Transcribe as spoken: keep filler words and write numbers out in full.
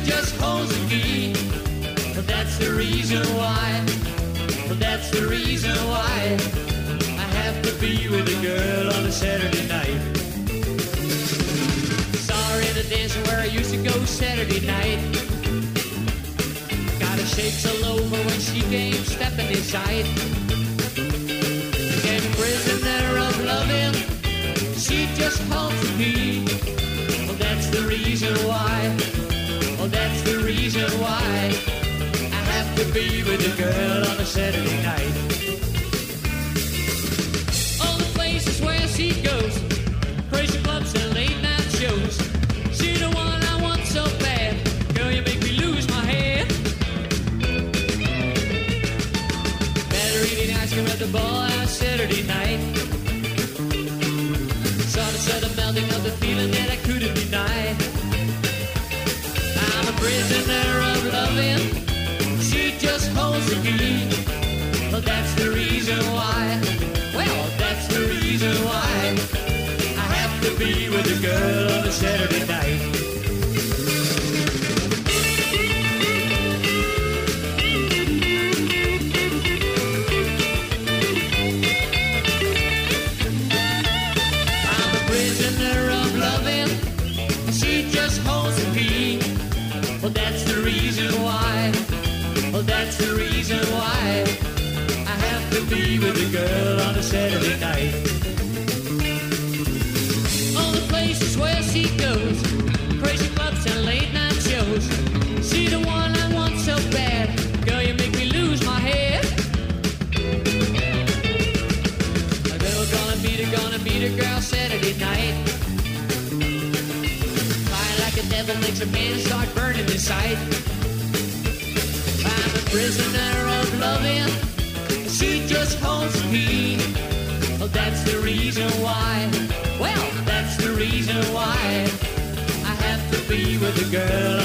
just holds the key. Well, that's the reason why. Well, that's the reason why I have to be with a girl on a Saturday night. Saw her in a dance where I used to go Saturday night. Got her shakes all over when she came stepping inside. And prisoner of loving, she just holds the key. Well, that's the reason why. Well, that's the reason why I have to be with a girl on a Saturday night. All the places where she goes, crazy clubs and late night shows. She the one I want so bad. Girl, you make me lose my head. Better eating ice cream at the ball on a Saturday night. Sort of saw the melting of the feeling that I couldn't deny. I'm a prisoner of loving. She just holds the key. Well, that's the reason why. Well, that's the reason why I have to be with a girl on a Saturday night. I'm a prisoner of loving. She just holds the key. Well, that's the reason why. Well, that's the reason why I have to be with a girl on a Saturday night. All the places where she goes, crazy clubs and late night shows. She the one I want so bad. Girl, you make me lose my head. A girl gonna meet her, gonna meet a girl Saturday night. Fire like a devil makes a man start burning inside. I'm a prisoner of loving. She just holds the key. Well, that's the reason why. Well, that's the reason why I have to be with a girl